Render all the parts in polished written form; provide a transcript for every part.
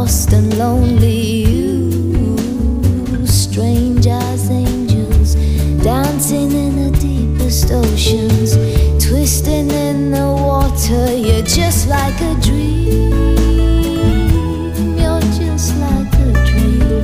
lost and lonely you, strange as angels, dancing in the deepest oceans, twisting in the water. You're just like a dream, you're just like a dream.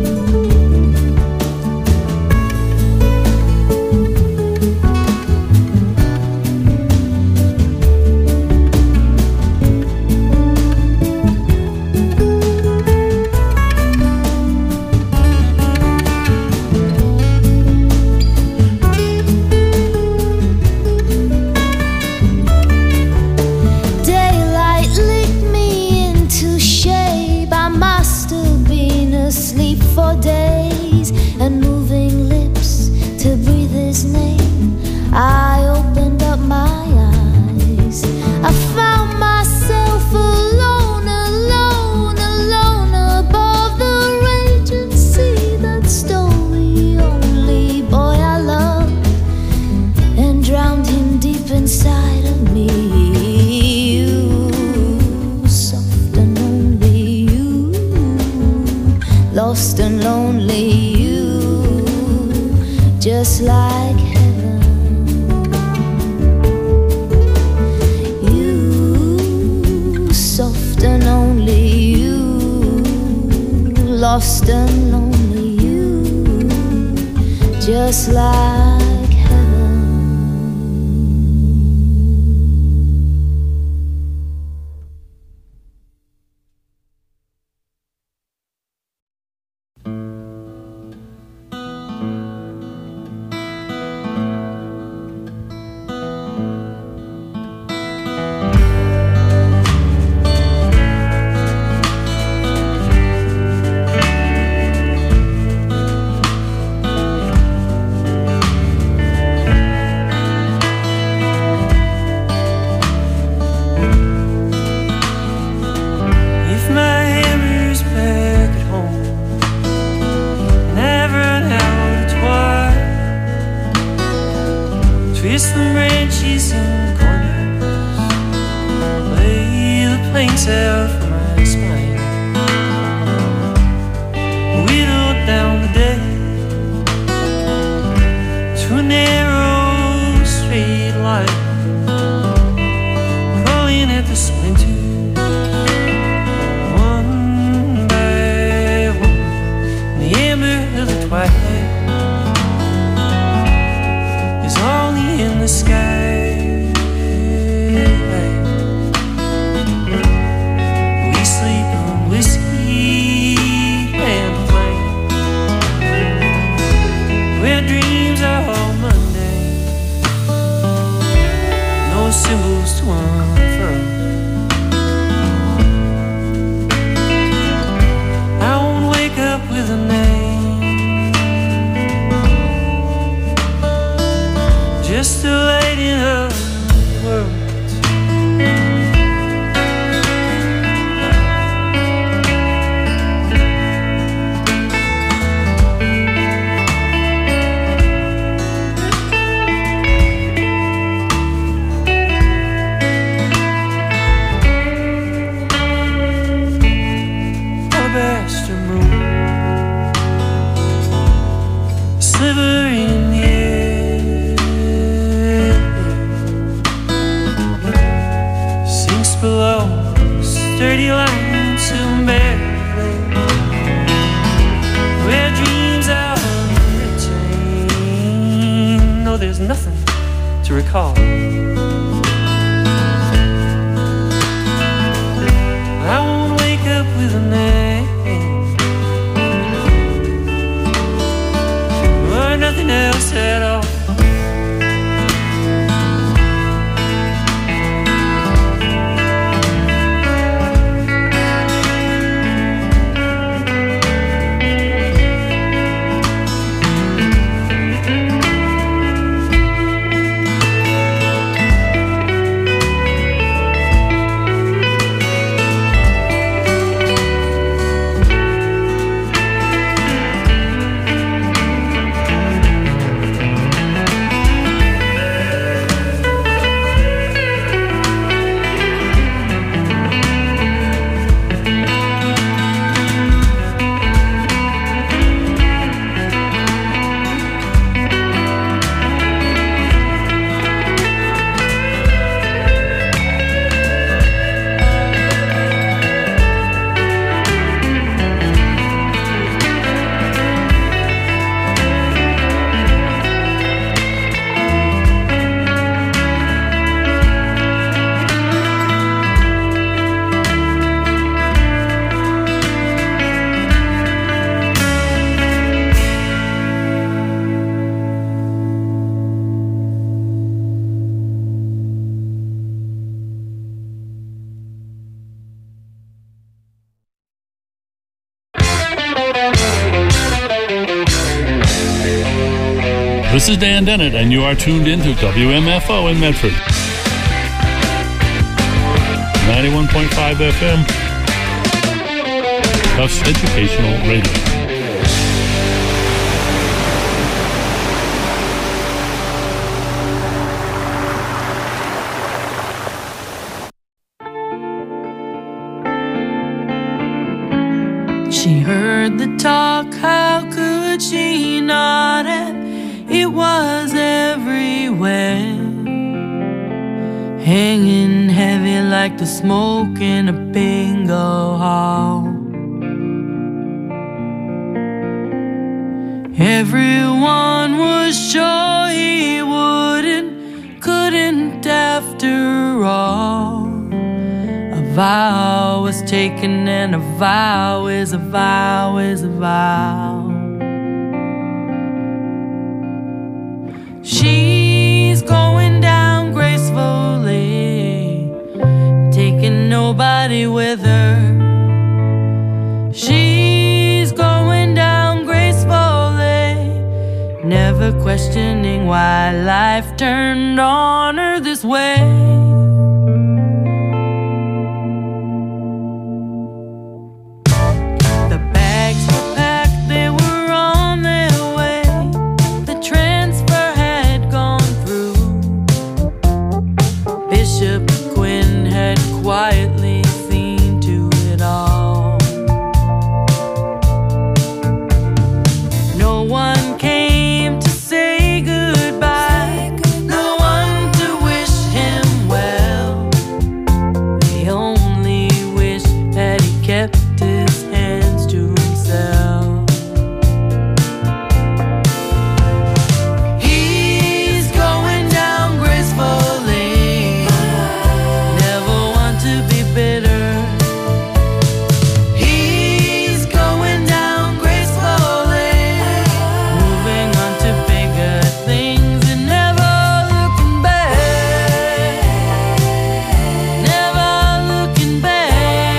For days and moving lips to breathe his name, I opened up my eyes. I found myself alone, alone, alone above the raging sea that stole the only boy I loved and drowned him deep inside of me. You, soft and lonely, you, lost and lonely, you, just like heaven. You, soft and lonely, you, lost and lonely, you, just like heaven. Twist the branches and corners, lay the planks out for my spine, whittle down the day to a narrow straight line, crawling at the splinters one by one in the amber of the twilight. In the sky, we sleep on whiskey and flame, where dreams are all mundane, no symbols to unfurl. I won't wake up with a name, just a light in a world. Alabaster moon, a sliver in the below, sturdy lines of barely, where dreams are retained. No, there's nothing to recall. I won't wake up with a name or nothing else at all. This is Dan Dennett, and you are tuned into WMFO in Medford. 91.5 FM. Tufts Educational Radio. She heard the talk, how could she not have? It was everywhere, hanging heavy like the smoke in a bingo hall. Everyone was sure he couldn't after all. A vow was taken, and a vow is a vow is a vow. She's going down gracefully, taking nobody with her. She's going down gracefully, never questioning why life turned on her this way. Quietly seen to it all. No one came to say goodbye, no one to wish him well. They only wish that he kept his hands to himself. He's going down gracefully, bitter. He's going down gracefully, moving on to bigger things and never looking back, never looking back.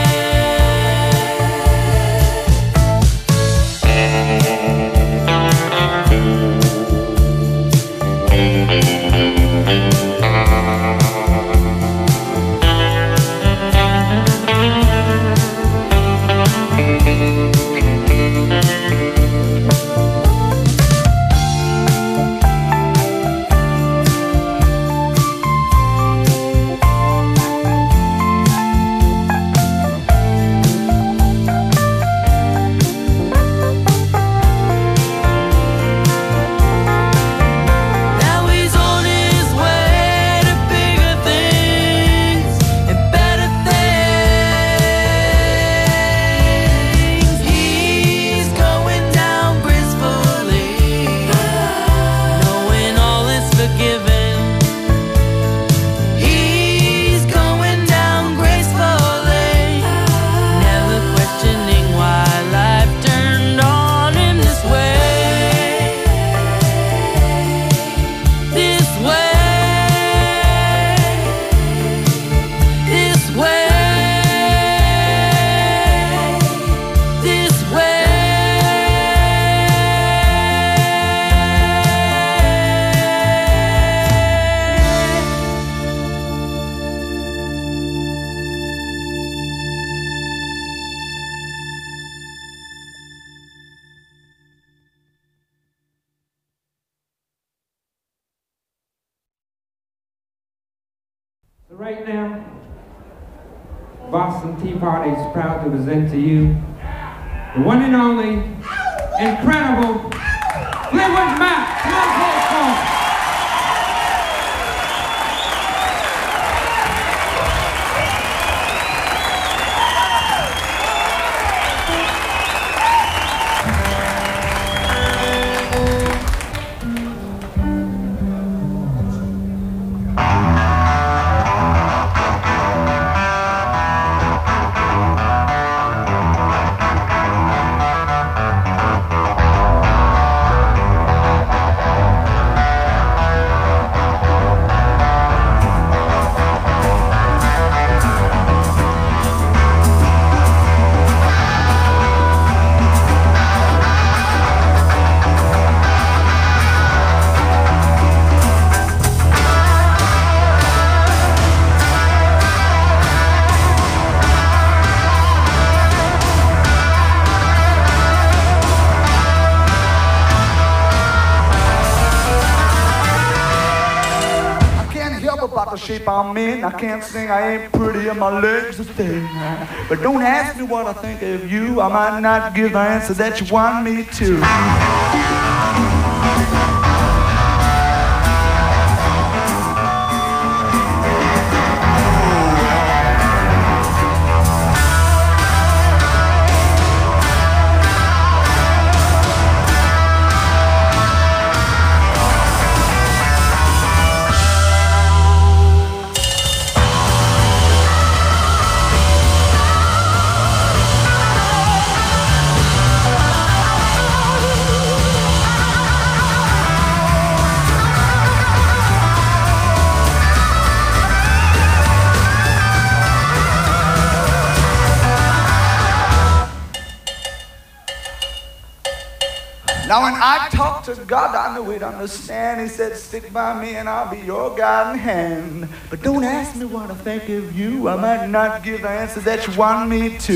Right now, Boston Tea Party is proud to present to you the one and only, incredible Fleetwood Mac. shape I'm in. I can't sing, I ain't pretty, and my legs are thin. But don't ask me what I think of you. I might not give the answer that you want me to. Now when I talked to God, I knew he'd understand. He said, stick by me and I'll be your guiding hand. But don't ask me what I think of you. I might not give the answer that you want me to.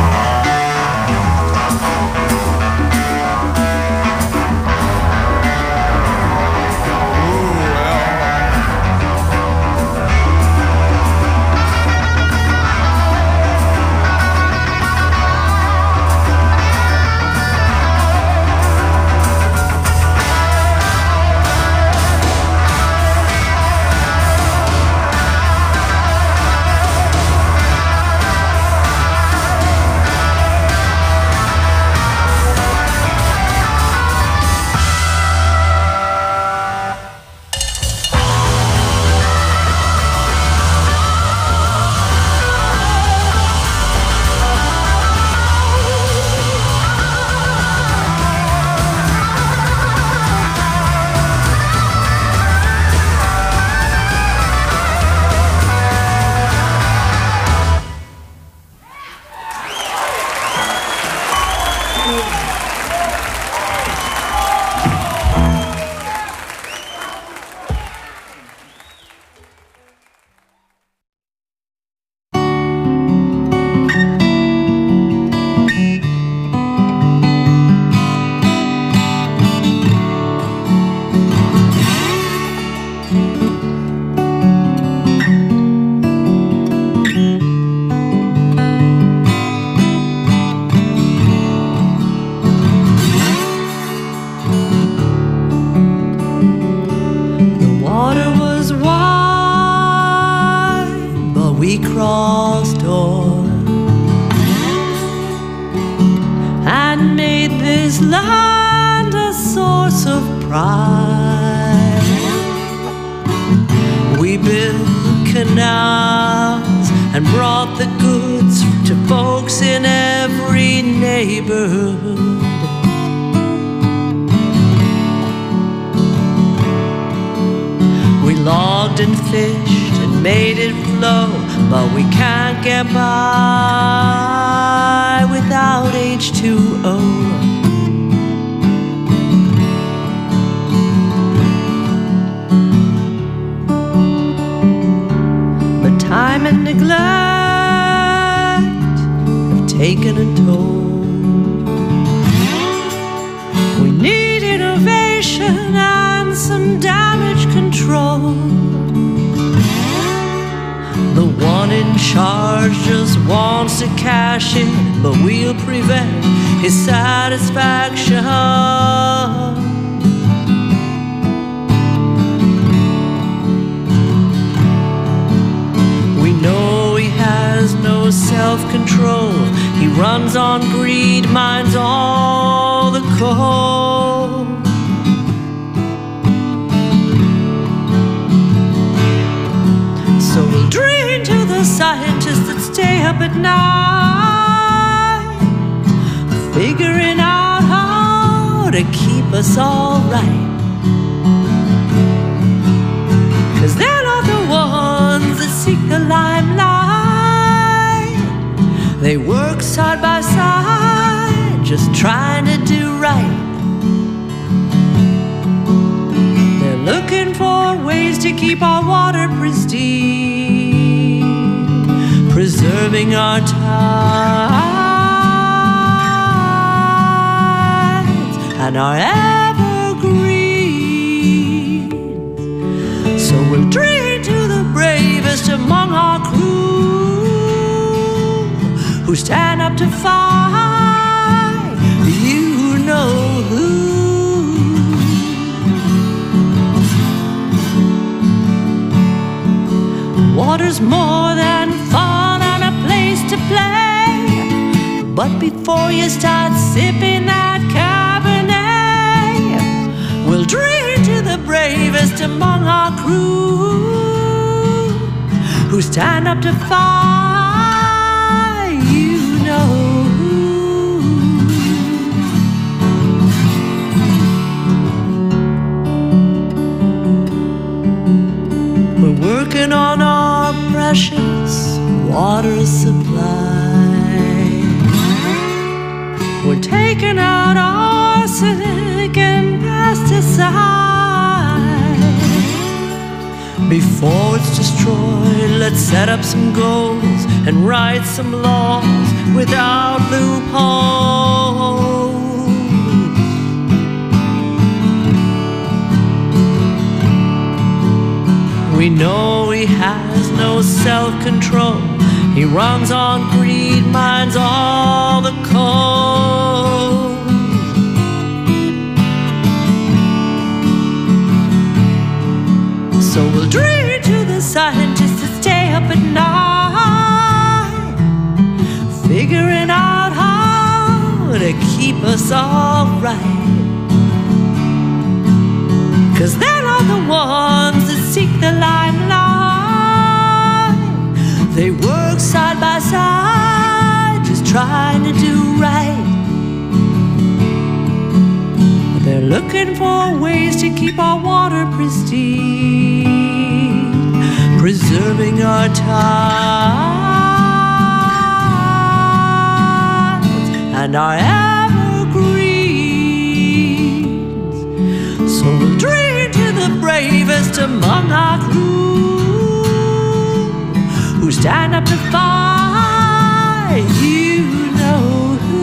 And our evergreen. So we'll drink to the break who stand up to fight. You know who. Water's more than fun and a place to play, but before you start sipping that Cabernet, we'll drink to the bravest among our crew, who stand up to fight. You know who. We're working on our precious water supply. We're taking out arsenic and pesticide. Before it's destroyed, let's set up some goals and write some laws without loopholes. We know he has no self-control. He runs on greed, minds all the cold. So we'll drink to the scientists to stay up at night, figuring out how to keep us all right. 'Cause they're not the ones that seek the limelight. They work side by side, just trying to do right. They're looking for ways to keep our water pristine, preserving our tides and our evergreens. So we'll drink to the bravest among our crew, who stand up to fight. You know who.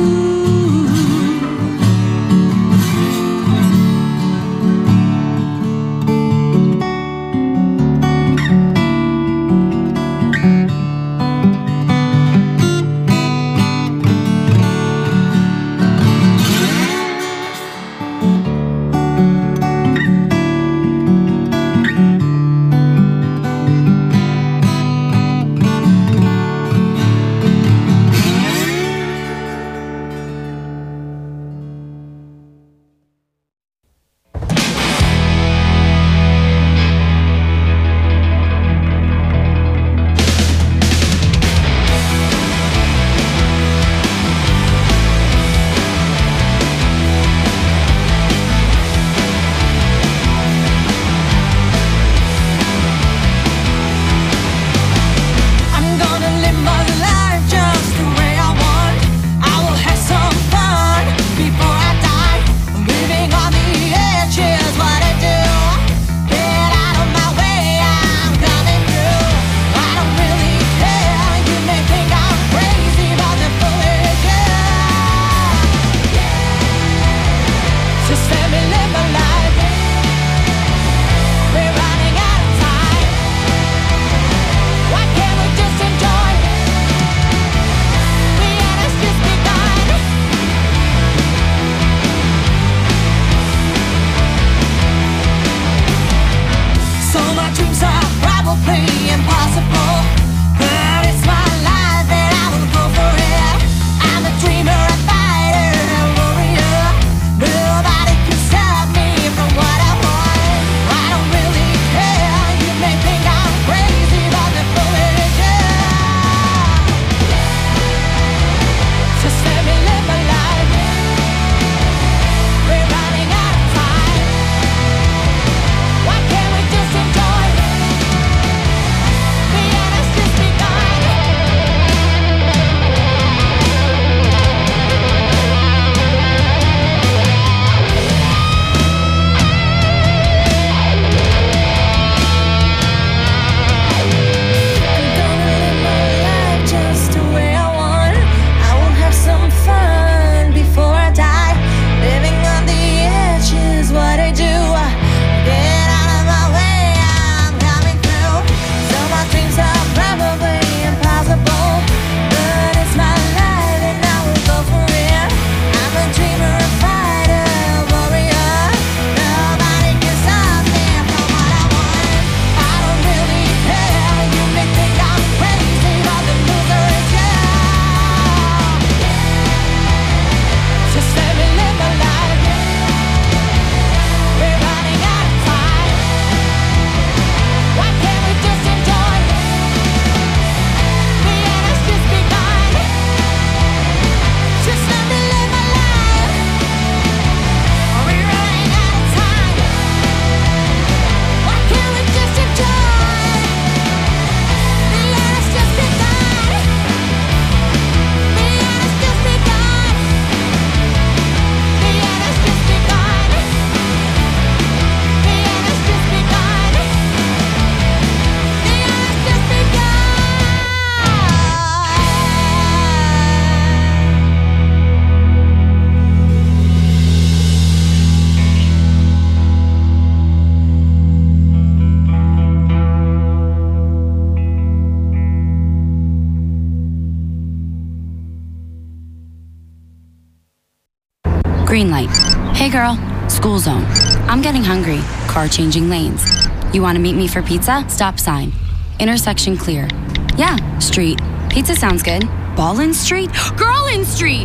Green light. Hey girl, school zone. I'm getting hungry. Car changing lanes. You want to meet me for pizza? Stop sign. Intersection clear. Yeah, street. Pizza sounds good. Ballin' Street? Girlin' Street!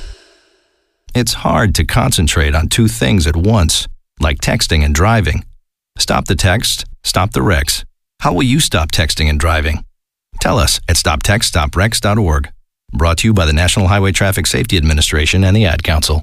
It's hard to concentrate on two things at once, like texting and driving. Stop the text, stop the wrecks. How will you stop texting and driving? Tell us at stoptextstopwrecks.org. Brought to you by the National Highway Traffic Safety Administration and the Ad Council.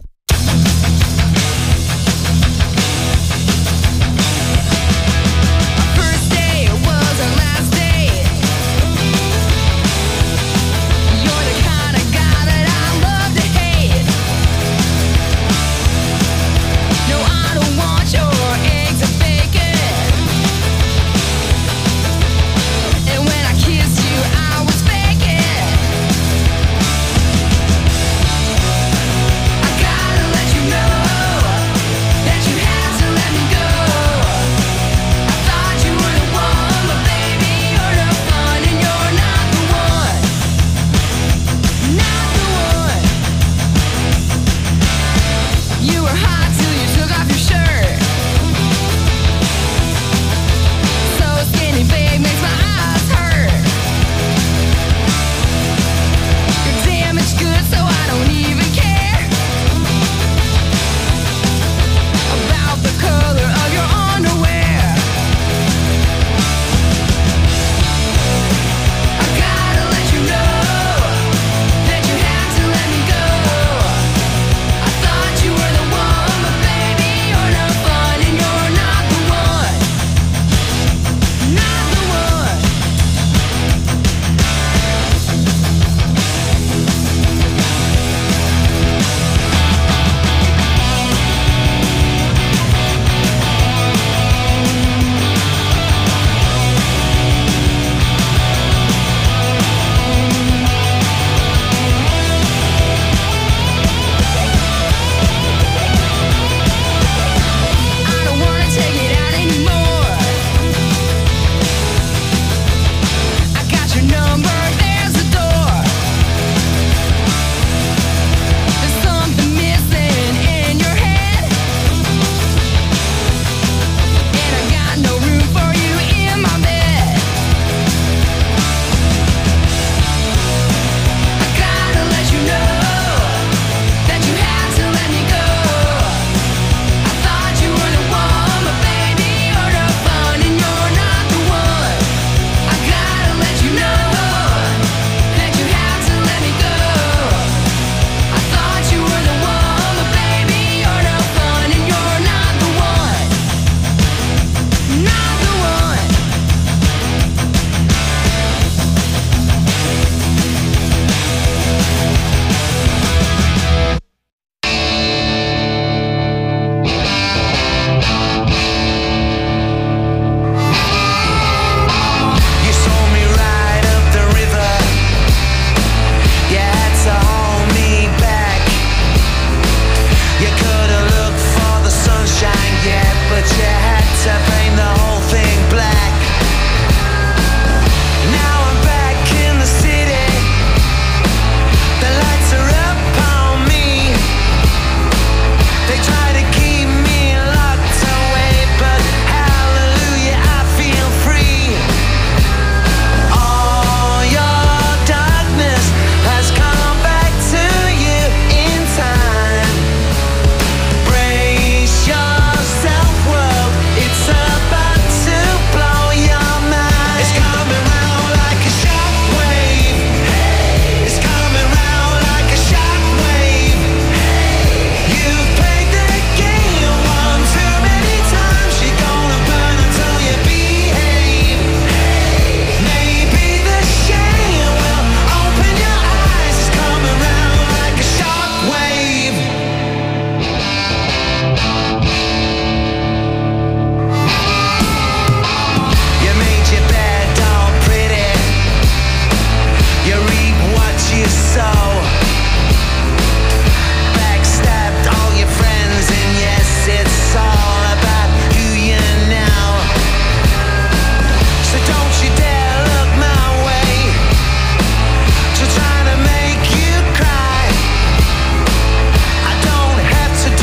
To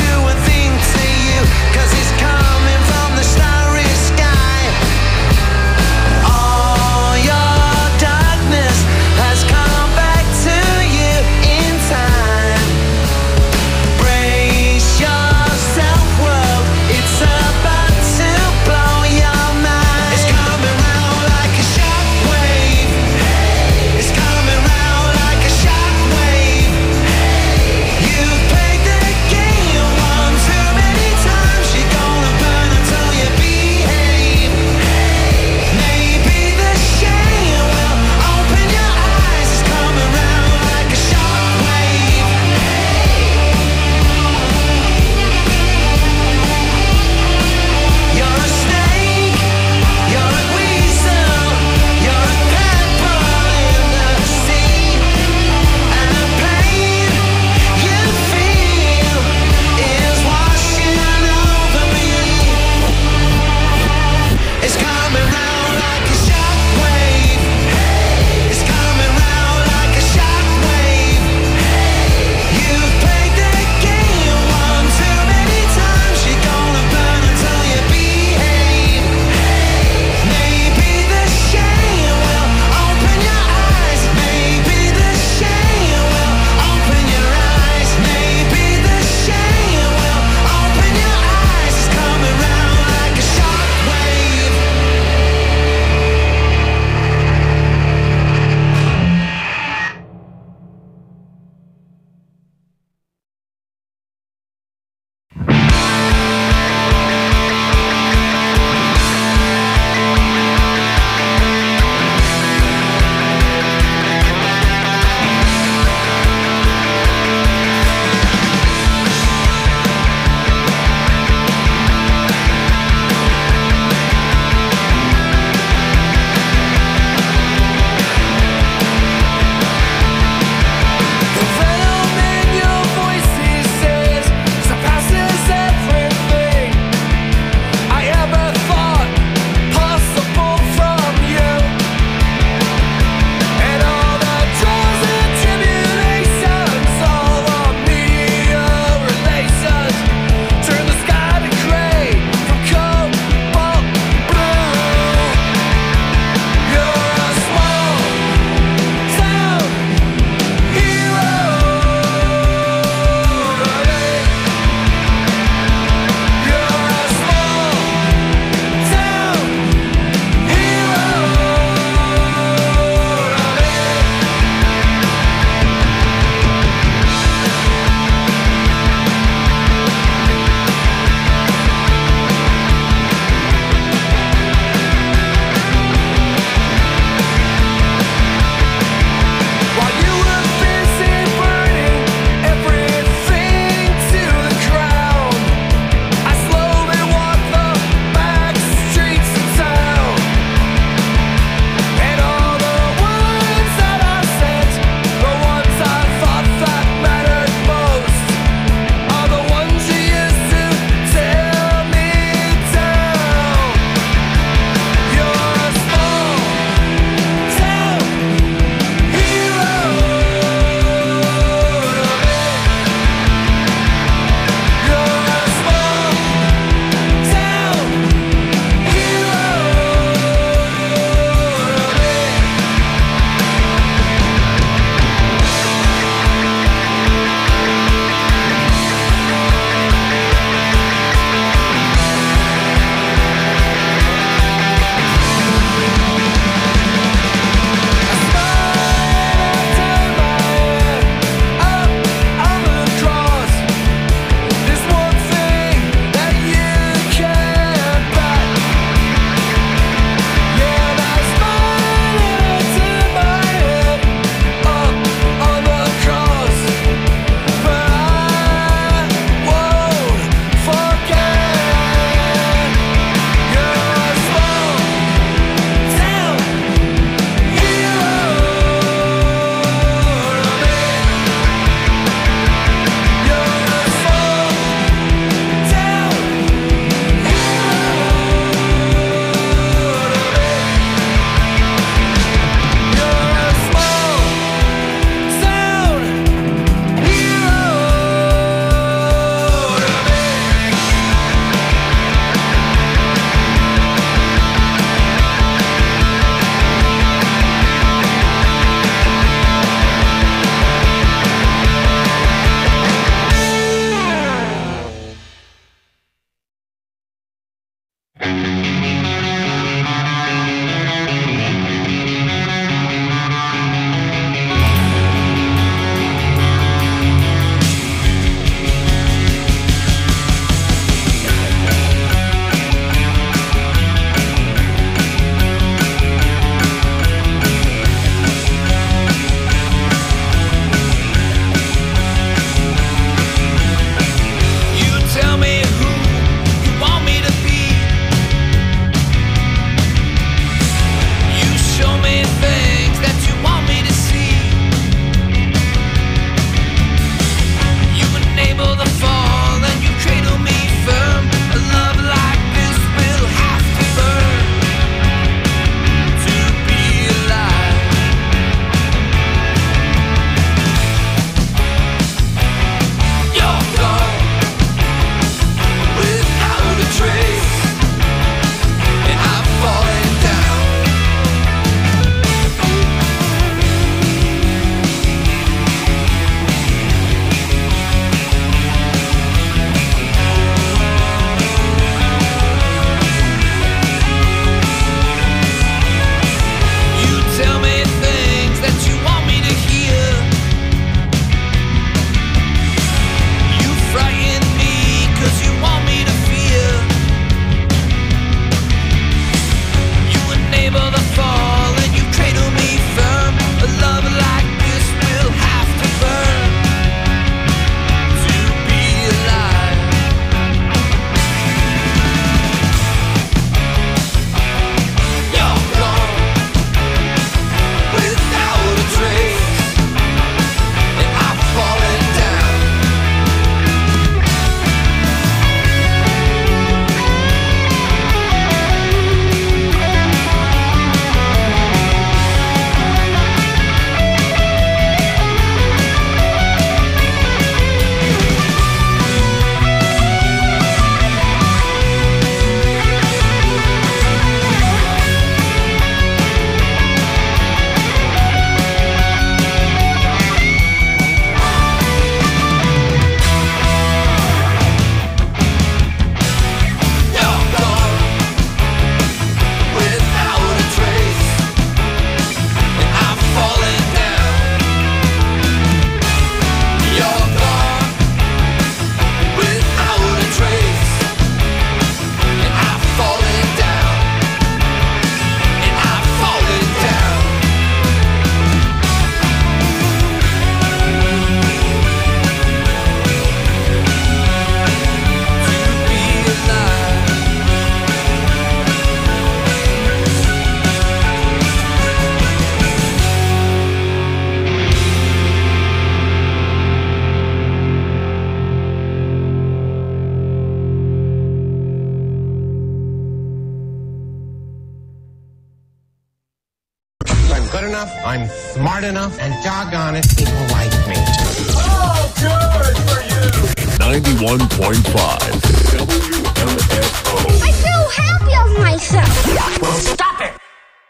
enough, I'm smart enough, and doggone it, people like me. Oh, good for you! 91.5 WMFO. I feel happy of myself. Well, stop it!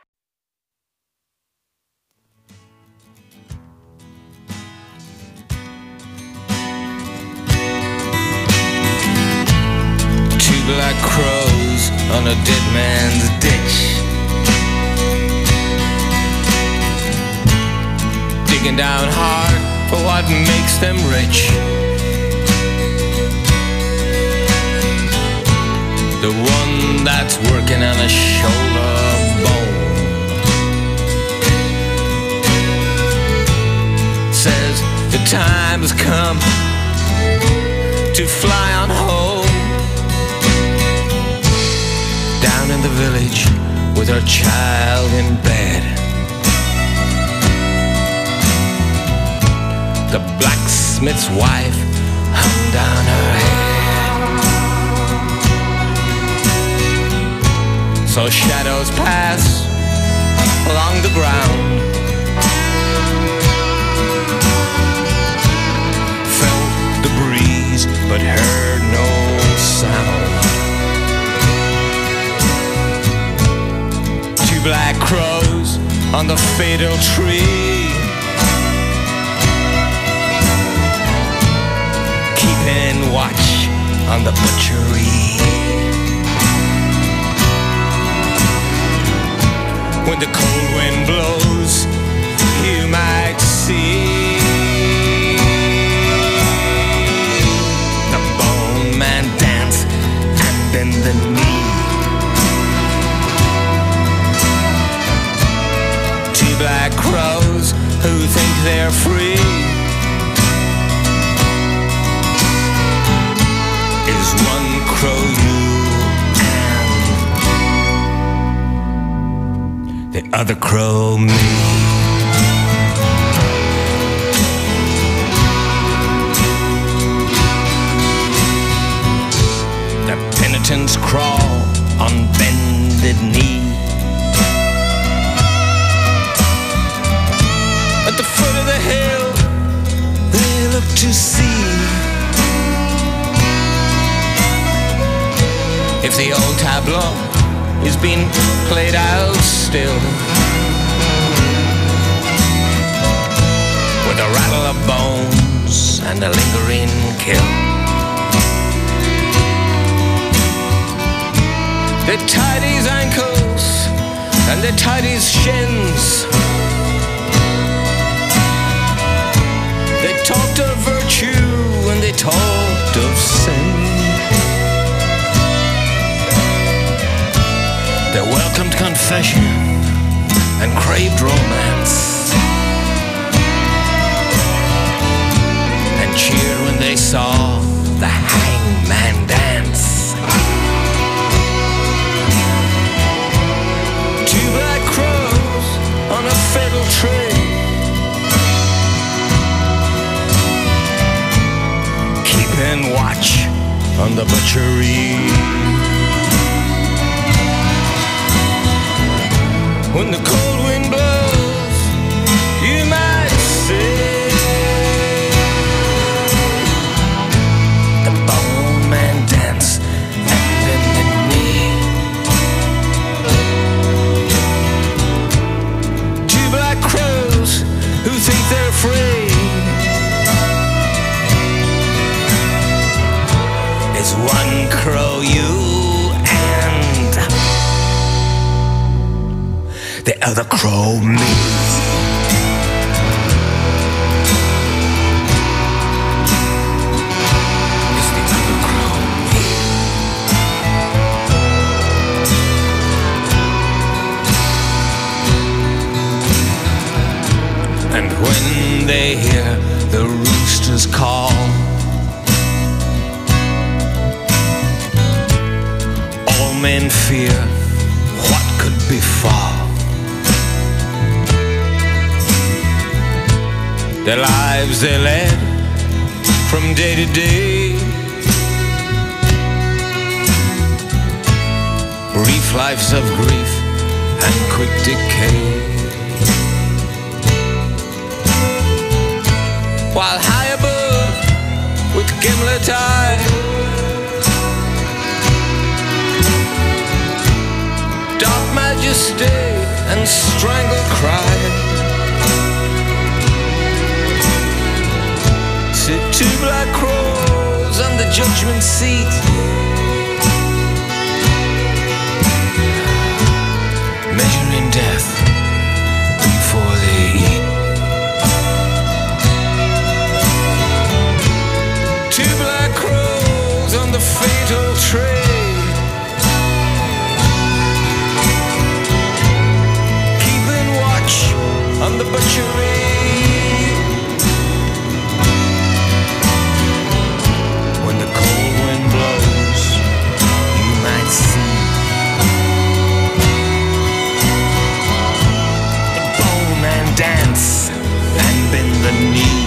Two black crows on a dead man's ditch, digging down hard for what makes them rich. The one that's working on a shoulder bone says the time has come to fly on home. Down in the village with her child in bed, the blacksmith's wife hung down her head. So shadows pass along the ground, felt the breeze but heard no sound. Two black crows on the fatal tree, keeping watch on the butchery. When the cold wind blows, you might see the bone man dance and bend the knee. Two black crows who think they're free is one crow you and the other crow me. The penitents crawl on bended knee. At the foot of the hill they look to see if the old tableau is being played out still, with a rattle of bones and a lingering kill. They tied his ankles and they tied his shins. They talked of virtue and they talked of sin. They welcomed confession and craved romance, and cheered when they saw the hangman dance. Two black crows on a fatal tree, keeping watch on the butchery. When the cold wind blows, you might say the bone man dance and bend the knee. Two black crows who think they're free is one crow you the other crow me. It's the other crow me. And when they hear the roosters call, all men fear what could befall. The lives they led from day to day, brief lives of grief and quick decay. while high above with gimlet eye, dark majesty and strangled cry, sit two black crows on the judgment seat, measuring death before they eat. Two black crows on the fatal tree, keeping watch on the butchery. When the cold wind blows, you might see the bowman dance and bend the knee.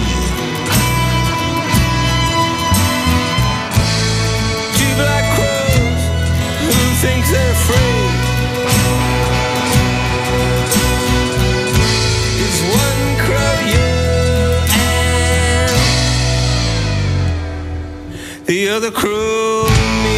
Two black crows who think they're free. Is one crow you and the other crow me.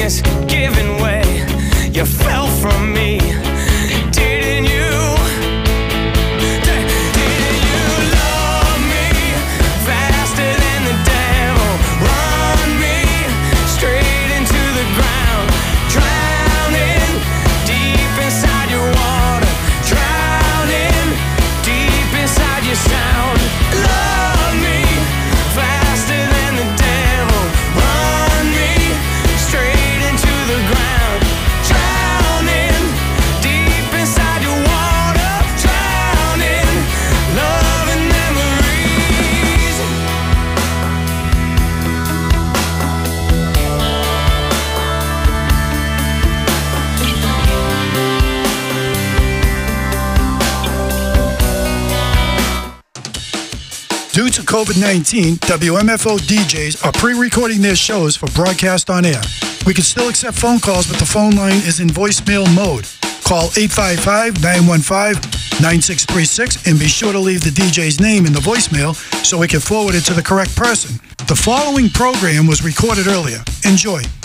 weakness giving way. You fell from me, didn't you? Didn't you love me faster than the devil? Run me straight into the ground, drowning deep inside your water, drowning deep inside your sound. Love me faster than the devil. Run me straight into the ground, drowning deep inside your water, drowning love and memories. Due to COVID-19, WMFO DJs are pre-recording their shows for broadcast on air. We can still accept phone calls, but the phone line is in voicemail mode. Call 855-915-9636 and be sure to leave the DJ's name in the voicemail so we can forward it to the correct person. The following program was recorded earlier. Enjoy.